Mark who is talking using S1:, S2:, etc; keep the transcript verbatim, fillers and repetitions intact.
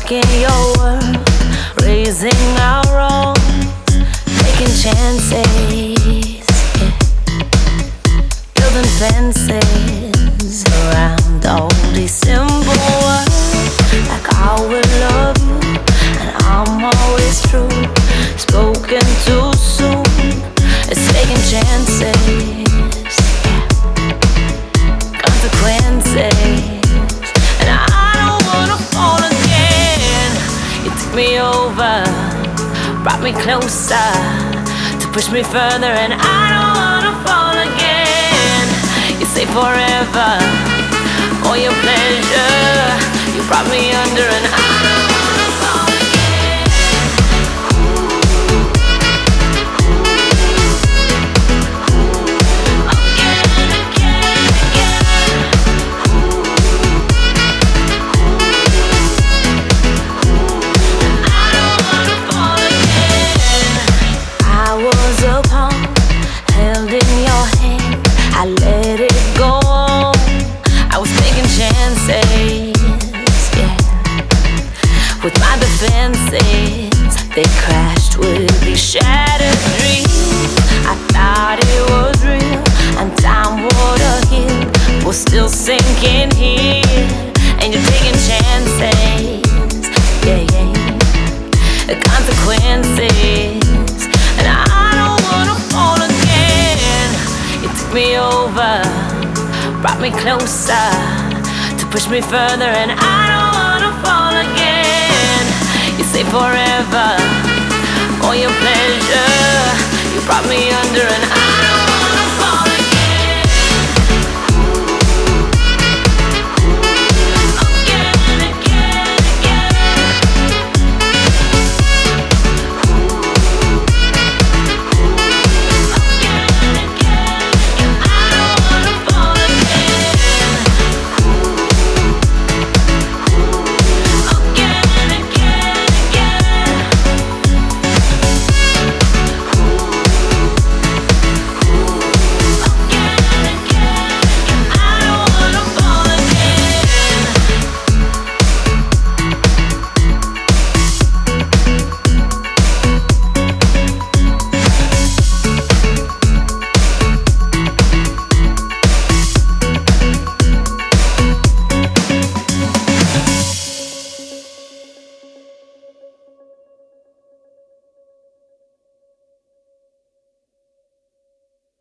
S1: rocking your world, raising our wrongs, taking chances, yeah. Building fences around all these simple words, like I will love you and I'm always true. Spoken too soon, it's taking chances, yeah. Consequences. Me over, brought me closer, to push me further, and I don't wanna fall again. You say forever, for your pleasure, you brought me under, and I don't wanna fall again. Again and again and again. I let it go. I was taking chances, yeah. With my defenses, they crashed with these shattered dreams. I thought it was real, and time would have healed. We're still sinking here, and you're taking chances, yeah, yeah. The consequences, and I don't wanna fall again. You took me over, brought me closer, to push me further, and I don't wanna fall again. You say forever, for your pleasure, you brought me under, and I